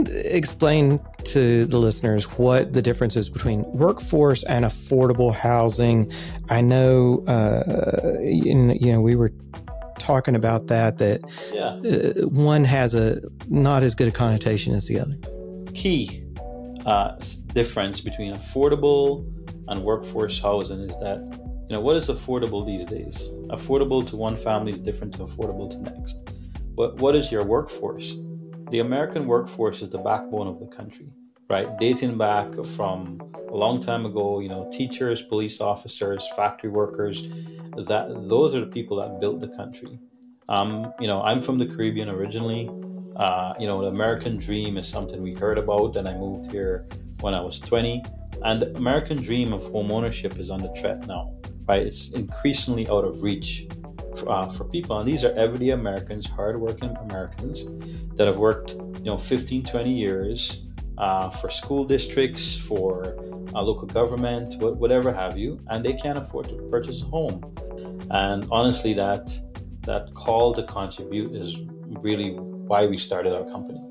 Explain to the listeners what the difference is between workforce and affordable housing. I know, we were talking about that Yeah. one has a not as good a connotation as the other. Key difference between affordable and workforce housing is that, what is affordable these days? Affordable to one family is different to affordable to next. But what is your workforce? The American workforce is the backbone of the country, right? Dating back from a long time ago, teachers, police officers, factory workers, those are the people that built the country. I'm from the Caribbean originally. The American dream is something we heard about, and I moved here when I was 20. And the American dream of home ownership is under threat now, right? It's increasingly out of reach for people. And these are everyday Americans, hardworking Americans that have worked, 15, 20 years for school districts, for local government, whatever have you, and they can't afford to purchase a home. And honestly, that call to contribute is really why we started our company.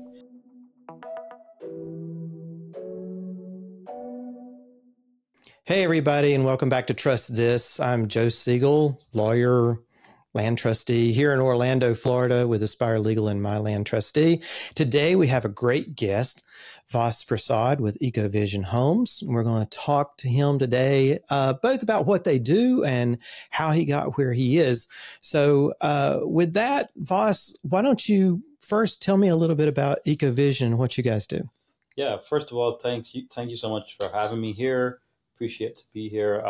Hey, everybody, and welcome back to Trust This. I'm Joe Siegel, lawyer, land trustee here in Orlando, Florida with Aspire Legal and My Land Trustee. Today, we have a great guest, Vas Prasad with EcoVision Homes. We're going to talk to him today, both about what they do and how he got where he is. So with that, Vas, why don't you first tell me a little bit about EcoVision and what you guys do? Yeah, first of all, thank you so much for having me here. Appreciate to be here.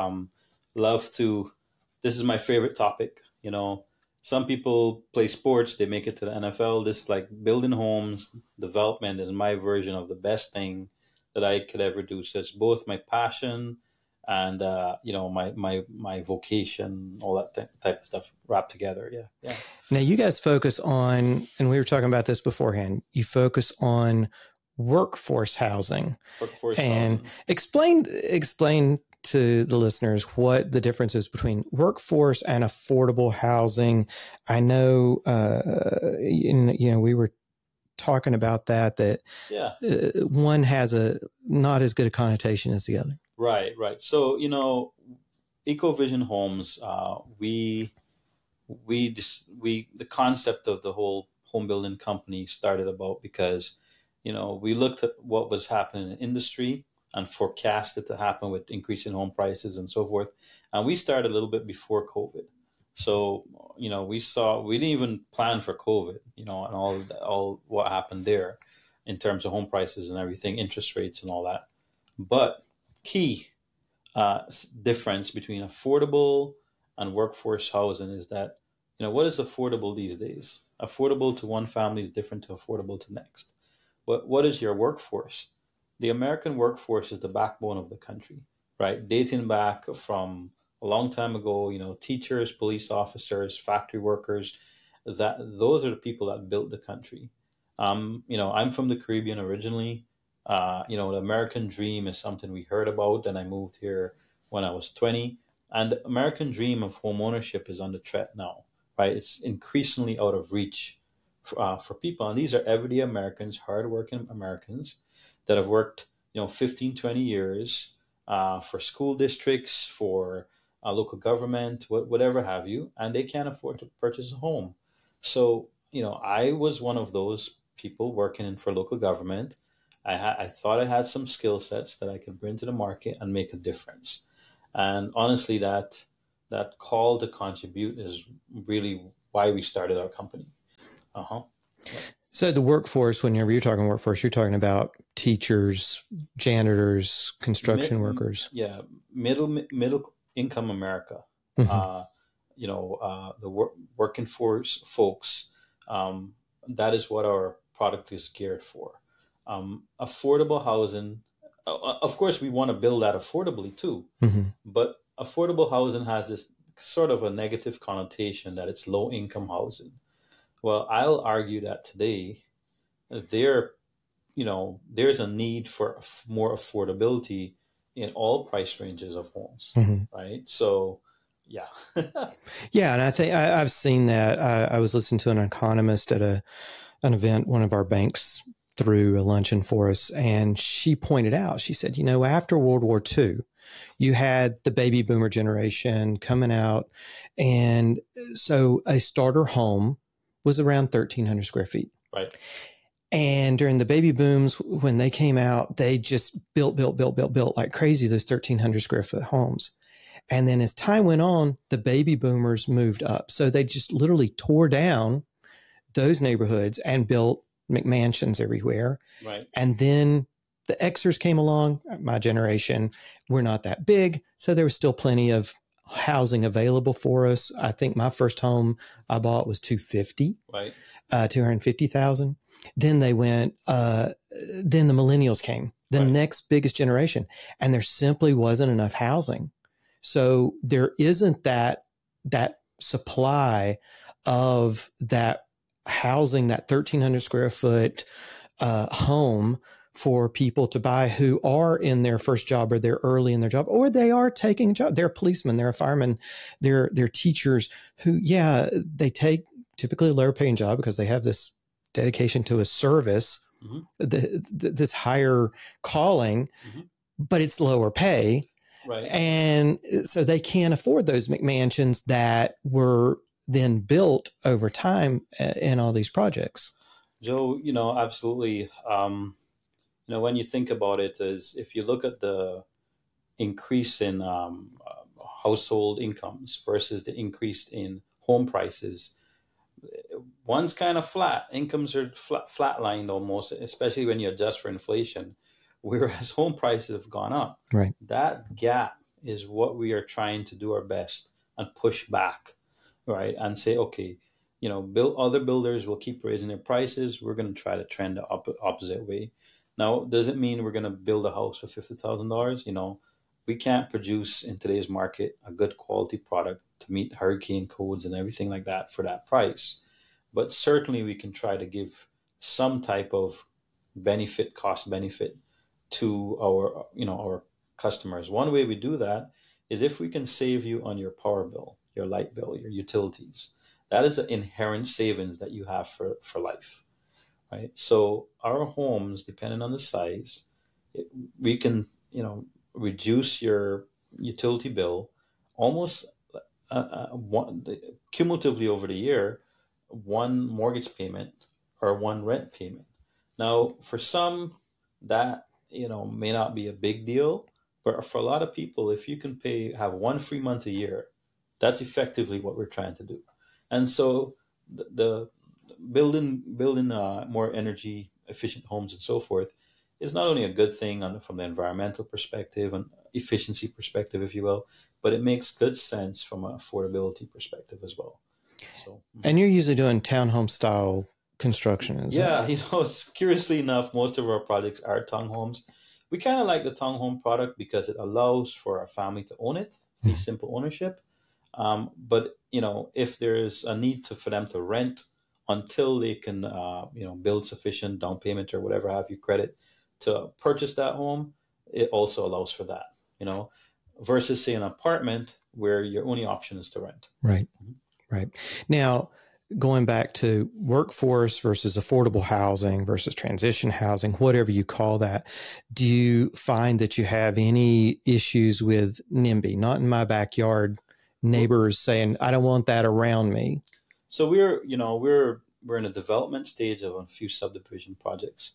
This is my favorite topic. Some people play sports, they make it to the NFL. This, like, building homes, development is my version of the best thing that I could ever do. So it's both my passion and my vocation, all that type of stuff wrapped together. Yeah. Now you guys focus on, and we were talking about this beforehand, you focus on workforce housing. Housing. Explain to the listeners what the difference is between workforce and affordable housing. I know, we were talking about that one has a not as good a connotation as the other. Right. So, EcoVision Homes, the concept of the whole home building company started about because, we looked at what was happening in the industry and forecast it to happen with increasing home prices and so forth. And we started a little bit before COVID. So, we didn't even plan for COVID, and all what happened there in terms of home prices and everything, interest rates and all that. But key difference between affordable and workforce housing is that, what is affordable these days? Affordable to one family is different to affordable to next. But what is your workforce? The American workforce is the backbone of the country, right? Dating back from a long time ago, teachers, police officers, factory workers, those are the people that built the country. I'm from the Caribbean originally. The American dream is something we heard about, and I moved here when I was 20. And the American dream of home ownership is under threat now, right? It's increasingly out of reach for people. And these are everyday Americans, hardworking Americans that have worked, 15, 20 years for school districts, for local government, whatever have you, and they can't afford to purchase a home. So, I was one of those people working for local government. I thought I had some skill sets that I could bring to the market and make a difference. And honestly, that call to contribute is really why we started our company. Yeah. So the workforce, whenever you're talking workforce, you're talking about teachers, janitors, construction workers. Yeah, middle income America. Mm-hmm. The working force folks. That is what our product is geared for. Affordable housing. Of course, we want to build that affordably too. Mm-hmm. But affordable housing has this sort of a negative connotation that it's low income housing. Well, I'll argue that today there's a need for more affordability in all price ranges of homes, right? So, yeah. Yeah, and I think I've seen that. I was listening to an economist at an event one of our banks threw a luncheon for us, and she pointed out, she said, after World War II, you had the baby boomer generation coming out. And so a starter home was around 1,300 square feet. Right. And during the baby booms, when they came out, they just built like crazy, those 1,300 square foot homes. And then as time went on, the baby boomers moved up. So they just literally tore down those neighborhoods and built McMansions everywhere. Right. And then the Xers came along, my generation. We're not that big, so there was still plenty of housing available for us. I think my first home I bought was 250, right, 250,000. Then they went. Then the millennials came, the right. next biggest generation, and there simply wasn't enough housing. So there isn't that supply of that housing, that 1,300 square foot home for people to buy who are in their first job, or they're early in their job, or they are taking a job. They're a policeman, they're a fireman, they're teachers who, they take typically a lower paying job because they have this dedication to a service, this higher calling, but it's lower pay. Right. And so they can't afford those McMansions that were then built over time in all these projects. Joe, absolutely. When you think about it, is if you look at the increase in household incomes versus the increase in home prices, one's kind of flat. Incomes are flatlined almost, especially when you adjust for inflation, whereas home prices have gone up. Right. That gap is what we are trying to do our best and push back, right? And say, okay, other builders will keep raising their prices. We're going to try to trend the opposite way. Now, does it mean we're going to build a house for $50,000? We can't produce in today's market a good quality product to meet hurricane codes and everything like that for that price. But certainly we can try to give some type of cost benefit to our customers. One way we do that is if we can save you on your power bill, your light bill, your utilities. That is an inherent savings that you have for life, right? So our homes, depending on the size, we can, reduce your utility bill almost cumulatively over the year, one mortgage payment or one rent payment. Now, for some, that may not be a big deal, but for a lot of people, if you can have one free month a year, that's effectively what we're trying to do. And so the building more energy efficient homes and so forth is not only a good thing from the environmental perspective and efficiency perspective, if you will, but it makes good sense from an affordability perspective as well. So, and you're usually doing townhome style construction, yeah, curiously enough, most of our projects are townhomes. We kind of like the townhome product because it allows for a family to own it, the simple ownership. But if there's a need for them to rent until they can, build sufficient down payment or whatever have you credit to purchase that home, it also allows for that. Versus say an apartment where your only option is to rent. Right. Right. Now, going back to workforce versus affordable housing versus transition housing, whatever you call that, do you find that you have any issues with NIMBY, not in my backyard, neighbors saying, I don't want that around me? So we're in a development stage of a few subdivision projects.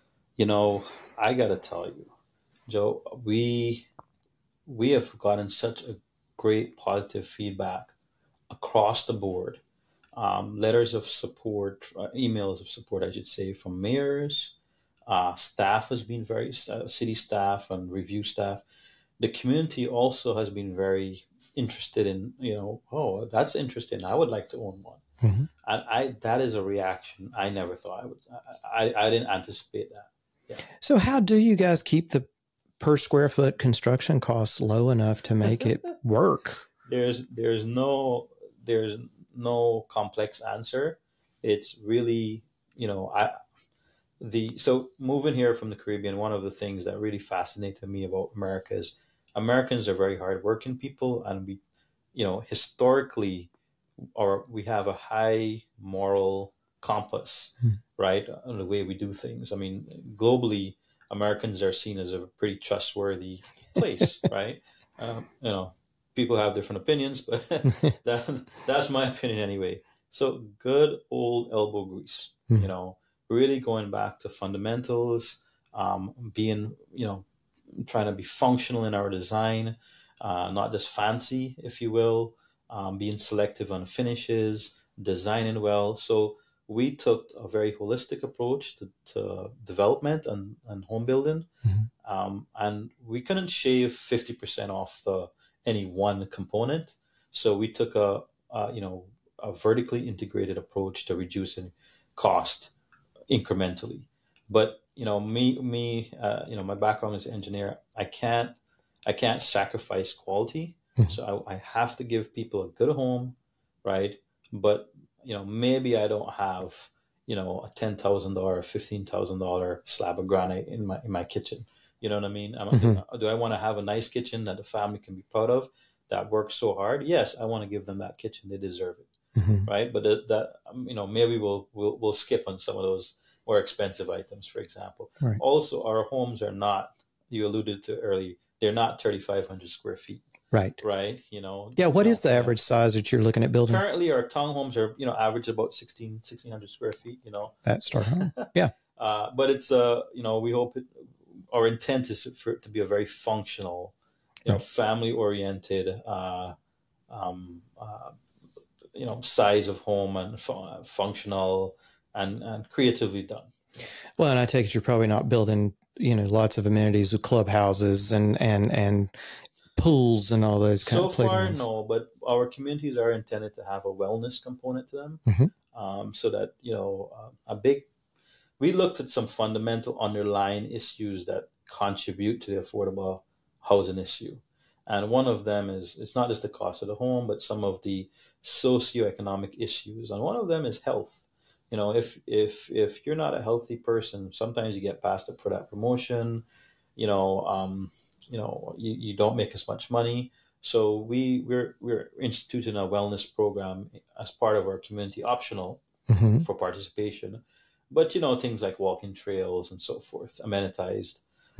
I got to tell you, Joe, we have gotten such a great positive feedback across the board. Letters of support, emails of support, I should say, from mayors. Staff has been city staff and review staff. The community also has been very interested in, oh, that's interesting. I would like to own one. Mm-hmm. And that is a reaction I never thought I would. I didn't anticipate that. Yeah. So how do you guys keep the per square foot construction costs low enough to make it work? There's no complex answer. It's really, so moving here from the Caribbean, one of the things that really fascinated me about America is Americans are very hardworking people, and we, historically, we have a high moral compass, right? On the way we do things. I mean, globally, Americans are seen as a pretty trustworthy place, right? You know, people have different opinions, but that's my opinion anyway. So good old elbow grease, you know, really going back to fundamentals, being, you know, trying to be functional in our design, not just fancy, if you will, being selective on finishes, designing well. So we took a very holistic approach to development and home building, and we couldn't shave 50% off any one component. So we took you know, a vertically integrated approach to reducing cost incrementally. But you know, you know, my background as an engineer, I can't sacrifice quality. So I have to give people a good home, right? But you know, maybe I don't have, you know, a $10,000, $15,000 slab of granite in my kitchen. You know what I mean? Do I want to have a nice kitchen that the family can be proud of, that works so hard? Yes, I want to give them that kitchen; they deserve it, right? But you know, maybe we'll skip on some of those more expensive items, for example. Right. Also, our homes are not, you alluded to earlier, they're not 3,500 square feet. Right. Right. You know. Yeah. What you is know, the average size that you're looking at building? Currently, our townhomes are, you know, average about 1,600 square feet. You know. That start home. Yeah. But it's you know, we hope our intent is for it to be a very functional, you know, family oriented, you know, size of home and functional and creatively done. Well, and I take it you're probably not building, you know, lots of amenities with clubhouses and pools and all those kind of playgrounds. So far, no, but our communities are intended to have a wellness component to them, so that, you know, we looked at some fundamental underlying issues that contribute to the affordable housing issue. And one of them is, it's not just the cost of the home, but some of the socioeconomic issues. And one of them is health. You know, if you're not a healthy person, sometimes you get passed up for that promotion. You know, you don't make as much money. So we're instituting a wellness program as part of our community optional for participation. But you know, things like walking trails and so forth, amenitized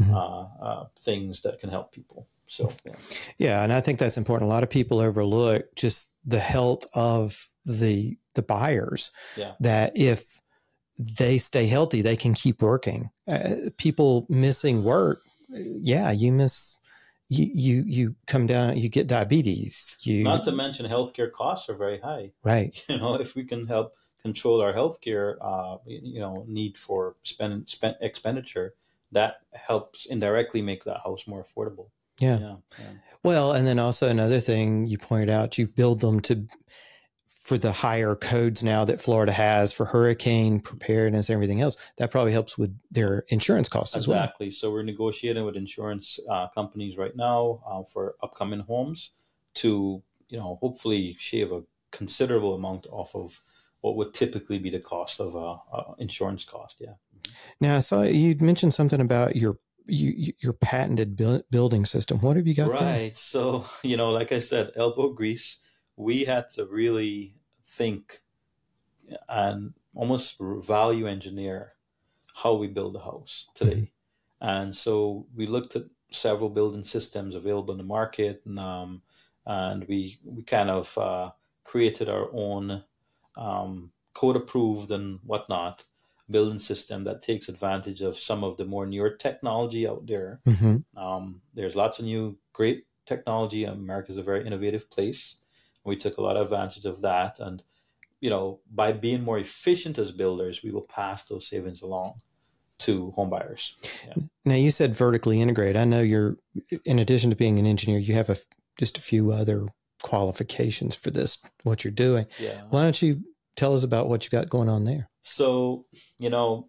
things that can help people. So yeah, and I think that's important. A lot of people overlook just the health of the buyers. Yeah. That if they stay healthy, they can keep working. People missing work, yeah, you miss. You come down, you get diabetes. Not to mention healthcare costs are very high. Right. You know, if we can help control our healthcare, you know, need for expenditure, that helps indirectly make that house more affordable. Yeah. Well, and then also another thing you pointed out, you build them for the higher codes now that Florida has for hurricane preparedness and everything else. That probably helps with their insurance costs as well. Exactly. So we're negotiating with insurance companies right now for upcoming homes to, you know, hopefully shave a considerable amount off of what would typically be the cost of insurance cost. Yeah. Now, I saw you mentioned something about your patented building system. What have you got there? Right. So, you know, like I said, elbow grease, we had to really think and almost value engineer how we build a house today. And so we looked at several building systems available in the market, and we kind of created our own code approved and whatnot building system that takes advantage of some of the more newer technology out there. There's lots of new great technology. America is a very innovative place. We took a lot of advantage of that, and you know, by being more efficient as builders, we will pass those savings along to home buyers. Yeah. Now, you said vertically integrate. I know you're, in addition to being an engineer, you have just a few other qualifications for this, what you're doing. Yeah. Why don't you tell us about what you got going on there? So, you know,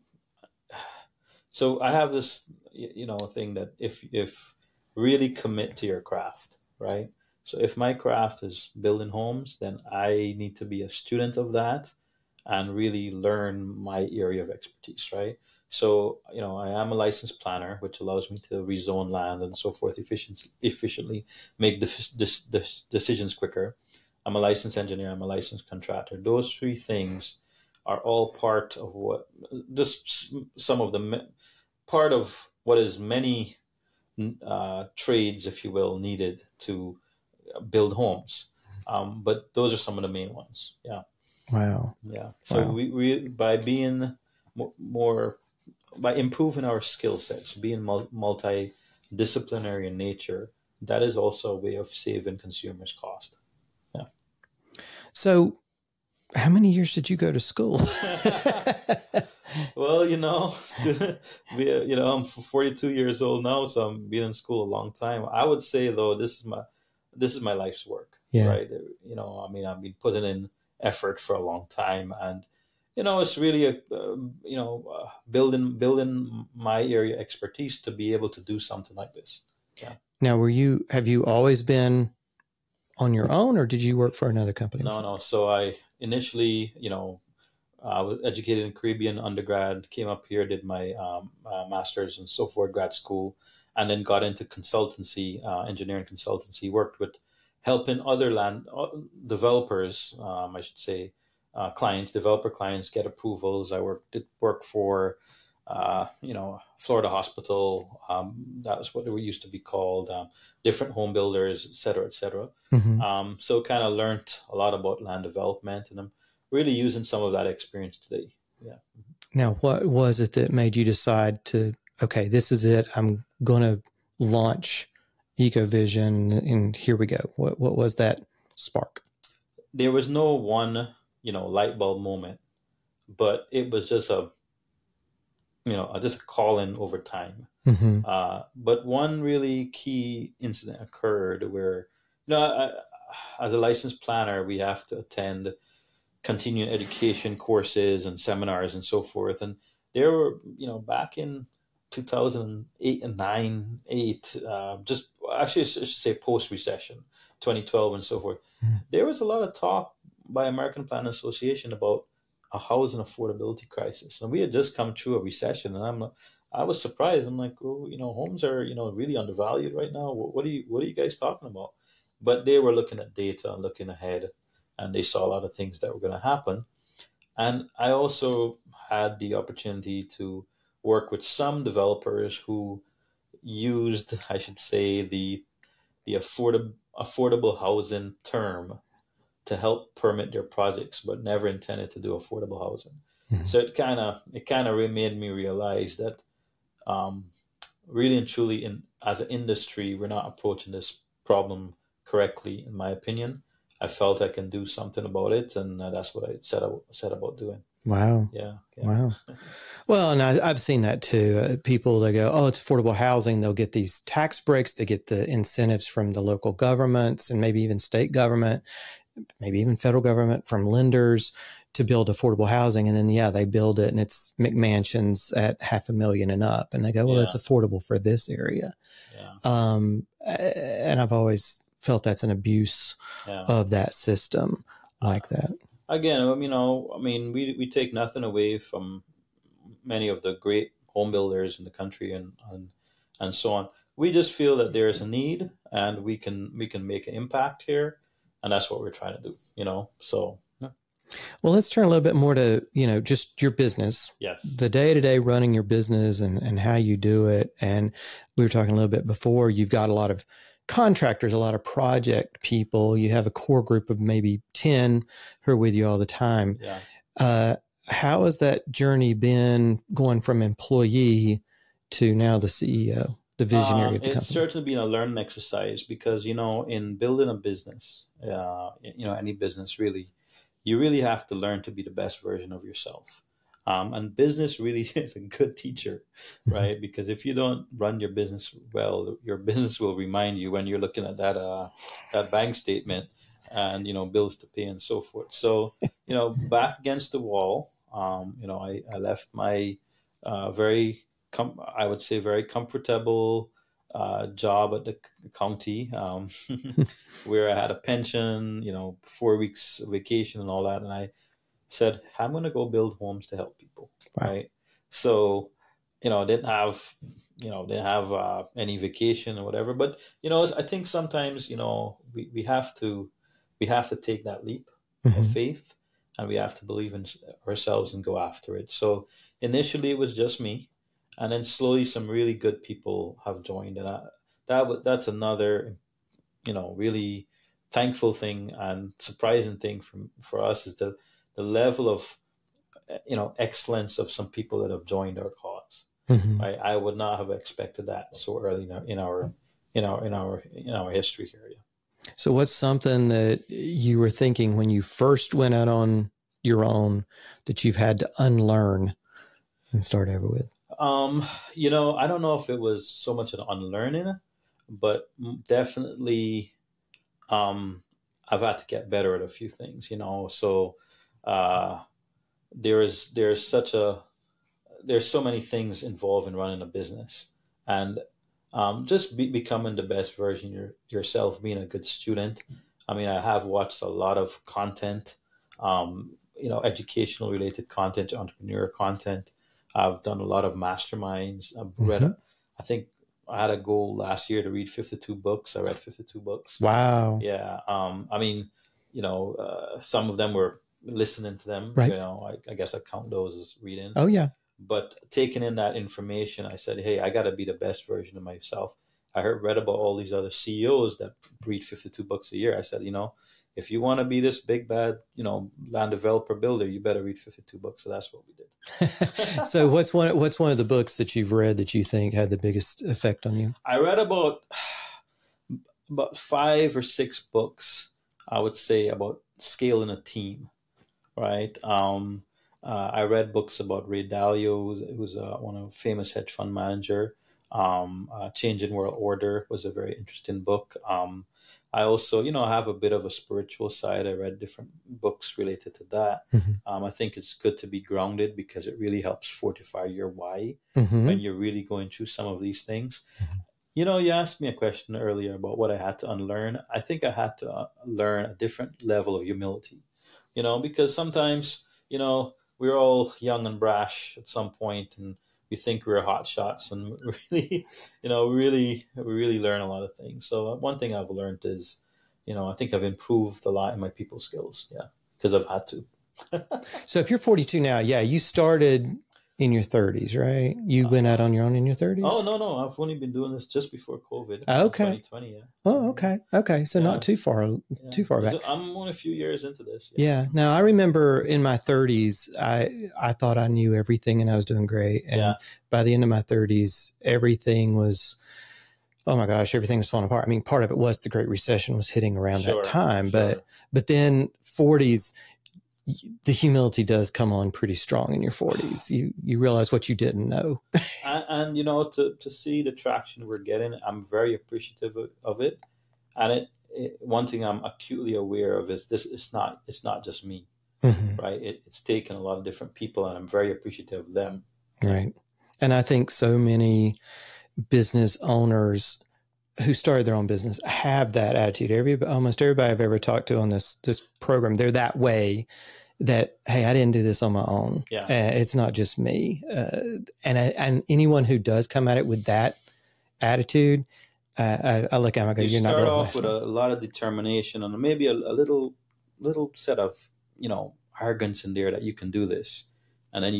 so I have this, you know, thing that if really commit to your craft, right? So if my craft is building homes, then I need to be a student of that and really learn my area of expertise, right? So, you know, I am a licensed planner, which allows me to rezone land and so forth efficiently, make decisions quicker. I'm a licensed engineer. I'm a licensed contractor. Those three things are all part of what just some of the part of what is many trades, if you will, needed to build homes. But those are some of the main ones. Yeah. Wow. Yeah. So Wow. we by being more by improving our skill sets, being multidisciplinary in nature, that is also a way of saving consumers cost. Yeah. So, how many years did you go to school? Well, student, I'm 42 years old now, so I'm been in school a long time. I would say though, this is my life's work, Yeah. right? I mean, I've been putting in effort for a long time, and it's really building my area expertise to be able to do something like this. Yeah. Now, have you always been on your own, or did you work for another company No, before? no. So I initially, I was educated in Caribbean undergrad, came up here, did my master's and so forth, grad school, and then got into consultancy, engineering consultancy, worked with helping other land developers, I should say, developer clients get approvals. Did work for, Florida Hospital. That was what it used to be called, different home builders, et cetera, et cetera. Mm-hmm. So kind of learned a lot about land development, and I'm really using some of that experience today. Yeah. Now, what was it that made you decide to, okay, this is it. I'm going to launch EcoVision, and here we go. What was that spark? There was no one, light bulb moment, but it was just just a call in over time. Mm-hmm. But one really key incident occurred where, as a licensed planner, we have to attend continuing education courses and seminars and so forth. And there were, back in 2008 and 9, 8, just actually, I should say post recession, 2012 and so forth, Mm-hmm. there was a lot of talk by American Planning Association about a housing affordability crisis. And we had just come through a recession, and I was surprised. I'm like, oh, homes are, really undervalued right now. What are you guys talking about? But they were looking at data and looking ahead, and they saw a lot of things that were going to happen. And I also had the opportunity to work with some developers who used, I should say, the affordable housing term to help permit their projects, but never intended to do affordable housing. Mm-hmm. So it kind of made me realize that, um, really and truly, as an industry, we're not approaching this problem correctly, in my opinion. I felt I can do something about it, and that's what I set about doing. Wow. Yeah, yeah, Wow. Well, and I've seen that too. People, they go, oh, it's affordable housing. They'll get these tax breaks to get the incentives from the local governments and maybe even state government, maybe even federal government from lenders to build affordable housing. And then, yeah, they build it and it's McMansions at $500,000 and up. And they go, well, it's yeah, affordable for this area. yeah, And I've always felt that's an abuse yeah. of that system Uh, like that. Again, I mean, we take nothing away from many of the great home builders in the country, and so on. We just feel that there is a need, and we can make an impact here, and that's what we're trying to do. So yeah. Well, let's turn a little bit more to, just your business, Yes, the day to day running your business and how you do it. And we were talking a little bit before, you've got a lot of contractors, a lot of project people. You have a core group of maybe 10 who are with you all the time. yeah. Uh, how has that journey been going from employee to now the CEO, the visionary of the It's company? certainly been a learning exercise because in building a business, any business really, you really have to learn to be the best version of yourself. And business really is a good teacher, Mhm. right? Because if you don't run your business well, your business will remind you when you're looking at that bank statement and bills to pay and so forth. So back against the wall. I left my very I would say very comfortable job at the county, where I had a pension, 4 weeks vacation and all that, and I said, I'm going to go build homes to help people, Wow. right? So, I didn't have any vacation or whatever, but I think sometimes we have to take that leap of Mhm. faith and we have to believe in ourselves and go after it. So initially it was just me, and then slowly some really good people have joined, and that's another, really thankful thing and surprising thing for us is the level of excellence of some people that have joined our cause. Mm-hmm. I would not have expected that so early in our history here. Yeah. So what's something that you were thinking when you first went out on your own that you've had to unlearn and start over with? I don't know if it was so much an unlearning, but definitely, I've had to get better at a few things. So uh, there's so many things involved in running a business, and just becoming the best version yourself, being a good student. I mean, I have watched a lot of content, educational related content, entrepreneur content. I've done a lot of masterminds. I've read, Mm-hmm. I think I had a goal last year to read 52 books. I read 52 books. Wow. Yeah. I mean, some of them were listening to them. Right. I guess I count those as reading. Oh, yeah. But taking in that information, I said, hey, I got to be the best version of myself. Read about all these other CEOs that read 52 books a year. I said, if you want to be this big, bad, land developer builder, you better read 52 books. So that's what we did. So what's one of the books that you've read that you think had the biggest effect on you? I read about 5 or 6 books, I would say, about scaling a team, right? I read books about Ray Dalio, who's one of famous hedge fund manager. Changing World Order was a very interesting book. I also, have a bit of a spiritual side. I read different books related to that. Mm-hmm. I think it's good to be grounded because it really helps fortify your why Mm-hmm. when you're really going through some of these things. Mm-hmm. You asked me a question earlier about what I had to unlearn. I think I had to learn a different level of humility, because sometimes, we're all young and brash at some point, and we think we're hot shots, and really, we really learn a lot of things. So one thing I've learned is, I think I've improved a lot in my people skills. Yeah, because I've had to. So if you're 42 now, yeah, you started in your 30s, right? You went out on your own in your 30s? Oh, no. I've only been doing this just before COVID. Okay. 2020, yeah. Oh, okay. Okay. So not too far back. I'm only a few years into this. Yeah. Now I remember in my 30s, I thought I knew everything and I was doing great. And by the end of my 30s, everything was, oh my gosh, everything was falling apart. I mean, part of it was the Great Recession was hitting around that time, but then 40s, the humility does come on pretty strong in your 40s. You realize what you didn't know. and to see the traction we're getting, I'm very appreciative of it. And one thing I'm acutely aware of is this: it's not just me, mm-hmm. right? It's taken a lot of different people, and I'm very appreciative of them. Right. And I think so many business owners who started their own business have that attitude. Almost everybody I've ever talked to on this program, they're that way. That, hey, I didn't do this on my own. Yeah, it's not just me. And anyone who does come at it with that attitude, I look at them and go, you're not going to start off with a lot of determination and maybe a little set of arrogance in there that you can do this, and then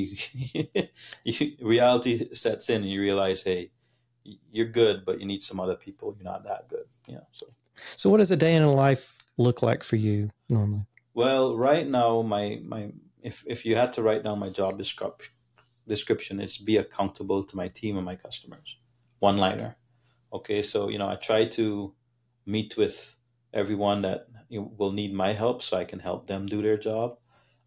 reality sets in and you realize, hey, you're good, but you need some other people. You're not that good. So what does a day in a life look like for you normally? Well, right now, if you had to write down my job description, it's be accountable to my team and my customers. One-liner. Okay, so I try to meet with everyone that will need my help, so I can help them do their job.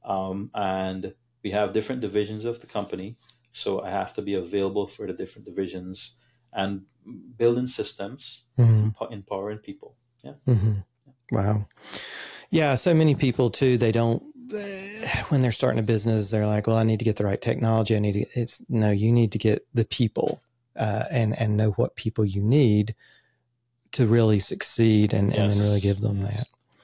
And we have different divisions of the company, so I have to be available for the different divisions and building systems, mm-hmm. empowering people. Yeah. Mm-hmm. Wow. Yeah, so many people too, they don't, when they're starting a business, they're like, well, I need to get the right technology. You need to get the people and know what people you need to really succeed and then really give them that.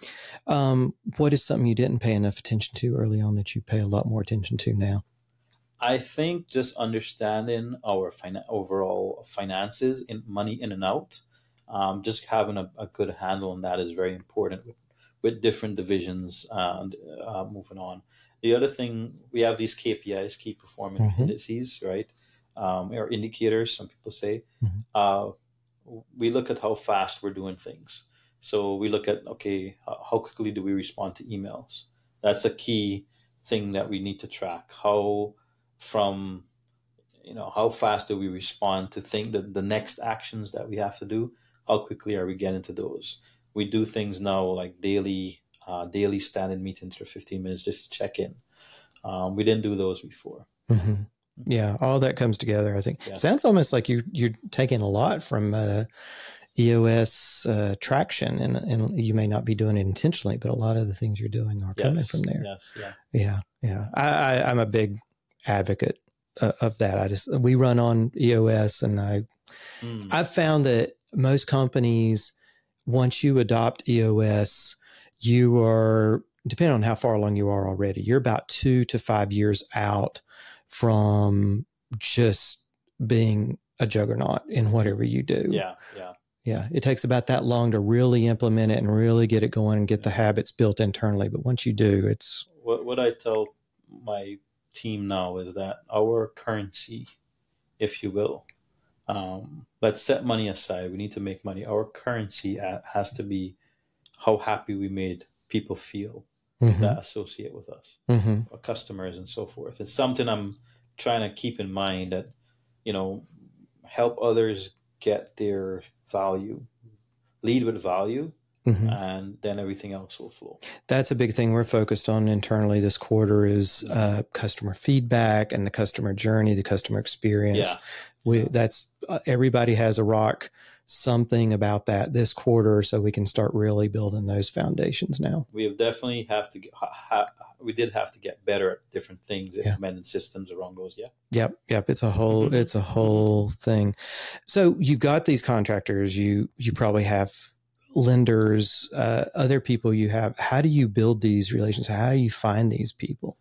What is something you didn't pay enough attention to early on that you pay a lot more attention to now? I think just understanding our overall finances, money in and out, just having a good handle on that is very important with with different divisions and moving on. The other thing, we have these KPIs, key performance indices, right? Or indicators, some people say. We look at how fast we're doing things. So we look at, okay, how quickly do we respond to emails? That's a key thing that we need to track. How fast do we respond to think that the next actions that we have to do? How quickly are we getting to those? We do things now like daily standing meetings for 15 minutes just to check in. We didn't do those before. Yeah, all that comes together, I think. Yes. Sounds almost like you're taking a lot from EOS traction, and you may not be doing it intentionally, but a lot of the things you're doing are coming from there. Yes, yeah. I'm a big advocate of that. We run on EOS, and I've found that most companies, once you adopt EOS, you are, depending on how far along you are already, you're about 2 to 5 years out from just being a juggernaut in whatever you do. Yeah. It takes about that long to really implement it and really get it going and get the habits built internally. But once you do, it's... What I tell my team now is that our currency, if you will, let's set money aside. We need to make money. Our currency has to be how happy we made people feel that associate with us, our customers and so forth. It's something I'm trying to keep in mind, that, help others get their value, lead with value, and then everything else will flow. That's a big thing we're focused on internally this quarter is customer feedback and the customer journey, the customer experience. That's everybody has a rock something about that this quarter, so we can start really building those foundations now. We have definitely we did have to get better at different things, implementing systems around those. Yep. It's a whole thing. So you've got these contractors, you probably have lenders, other people you have. How do you build these relations? How do you find these people?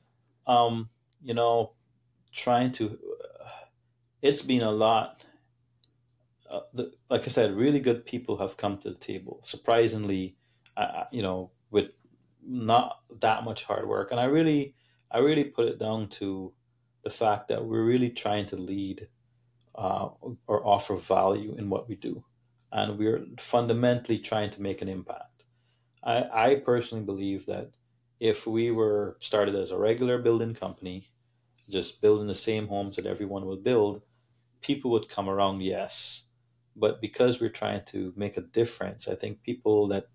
It's been a lot. Like I said, really good people have come to the table. Surprisingly, with not that much hard work, and I really put it down to the fact that we're really trying to lead or offer value in what we do, and we're fundamentally trying to make an impact. I personally believe that if we were started as a regular building company, just building the same homes that everyone would build, people would come around, yes. But because we're trying to make a difference, I think people that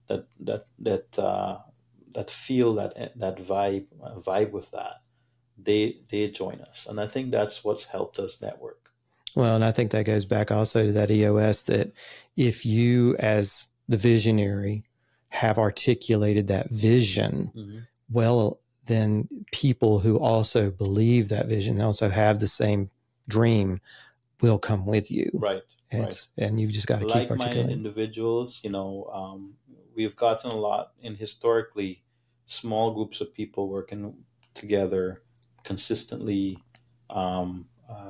feel that vibe with that, they join us, and I think that's what's helped us network. Well, and I think that goes back also to that EOS, that if you as the visionary have articulated that vision, well, then people who also believe that vision and also have the same dream will come with you. Right. And you've just got to keep articulating. Like-minded individuals, we've gotten a lot in historically small groups of people working together consistently in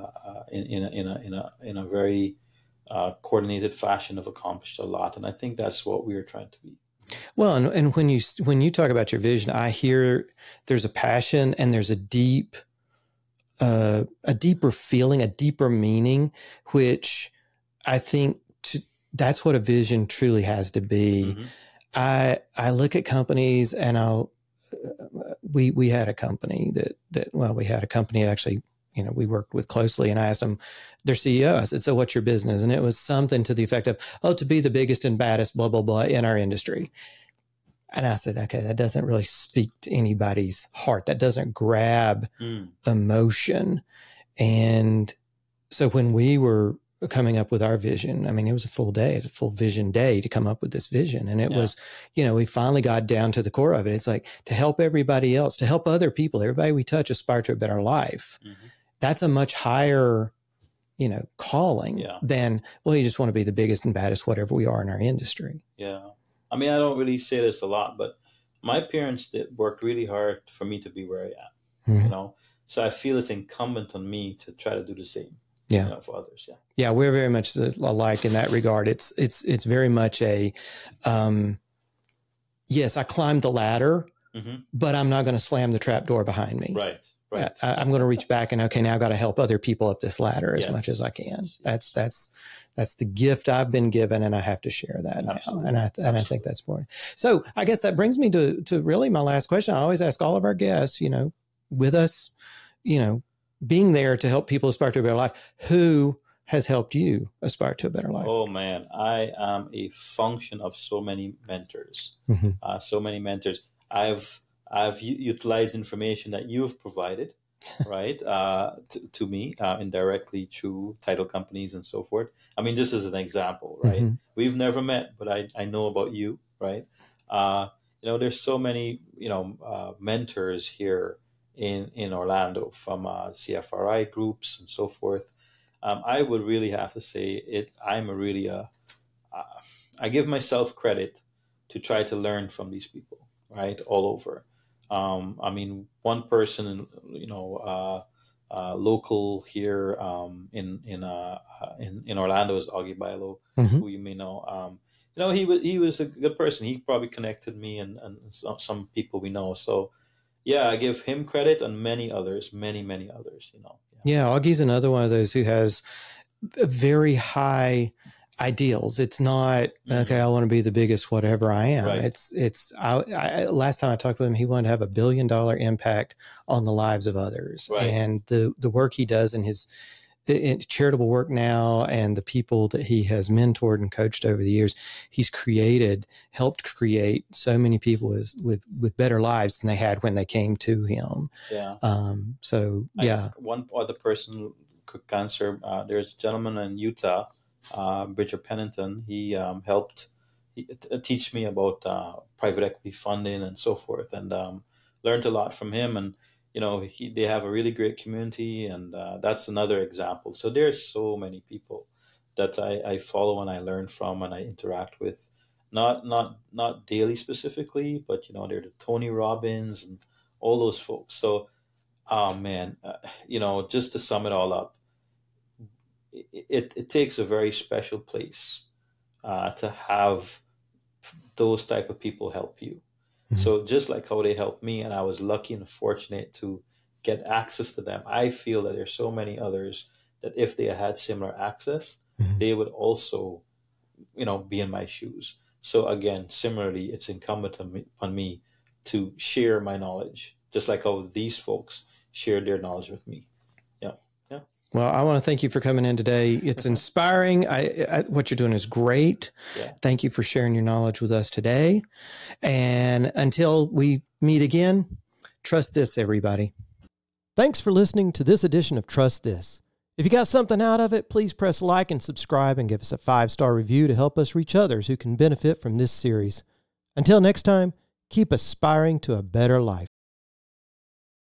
a very coordinated fashion have accomplished a lot, and I think that's what we are trying to be. Well, and when you talk about your vision, I hear there's a passion and there's a deeper feeling, a deeper meaning, which I think that's what a vision truly has to be. I look at companies, and we had a company actually, we worked with closely, and I asked them, their CEO, I said, so what's your business? And it was something to the effect of, to be the biggest and baddest, blah, blah, blah, in our industry. And I said, okay, that doesn't really speak to anybody's heart. That doesn't grab emotion. And so when we were coming up with our vision, I mean, it was a full day. It's a full vision day to come up with this vision. And it was, we finally got down to the core of it. It's like to help everybody else, to help other people, everybody we touch aspire to a better life. That's a much higher, calling than, well, you just want to be the biggest and baddest, whatever we are in our industry. Yeah. I mean, I don't really say this a lot, but my parents worked really hard for me to be where I am, So I feel it's incumbent on me to try to do the same. For others. Yeah. We're very much alike in that regard. It's very much yes, I climbed the ladder, Mm-hmm. but I'm not going to slam the trap door behind me. Right. I'm going to reach back and, okay, now I've got to help other people up this ladder as Yes. much as I can. Yes. That's the gift I've been given, and I have to share that Absolutely. now. And I think that's important. So I guess that brings me to really my last question. I always ask all of our guests, with us, being there to help people aspire to a better life, who has helped you aspire to a better life? Oh man, I am a function of so many mentors. Mm-hmm. So many mentors. I've utilized information that you have provided, right, to me indirectly through title companies and so forth. I mean, just as an example, right? Mm-hmm. We've never met, but I know about you, right? There's so many mentors here in Orlando from CFRI groups and so forth. I would really have to say I'm I give myself credit to try to learn from these people, right, all over. I mean, one person, local here in Orlando is Augie Bailo, Mm-hmm. who you may know. He was a good person. He probably connected me and some people we know. So yeah, I give him credit and many others, many others. Yeah, Augie's another one of those who has very high ideals. It's not, okay, I want to be the biggest whatever I am. Right. Last time I talked with him, he wanted to have $1 billion impact on the lives of others. Right. And the work he does in his charitable work now, and the people that he has mentored and coached over the years, he's helped create so many people with better lives than they had when they came to him. Yeah. One other person could answer. There's a gentleman in Utah, Bridger Pennington. He helped teach me about private equity funding and so forth, and learned a lot from him. And they have a really great community, and that's another example. So there's so many people that I follow and I learn from and I interact with, not daily specifically, but they're the Tony Robbins and all those folks. So, oh man, just to sum it all up, it takes a very special place to have those type of people help you. Mm-hmm. So just like how they helped me, and I was lucky and fortunate to get access to them, I feel that there's so many others that if they had similar access, mm-hmm. they would also, be in my shoes. So again, similarly, it's incumbent on me to share my knowledge, just like how these folks shared their knowledge with me. Yeah. Well, I want to thank you for coming in today. It's inspiring. What you're doing is great. Yeah. Thank you for sharing your knowledge with us today. And until we meet again, trust this, everybody. Thanks for listening to this edition of Trust This. If you got something out of it, please press like and subscribe and give us a 5-star review to help us reach others who can benefit from this series. Until next time, keep aspiring to a better life.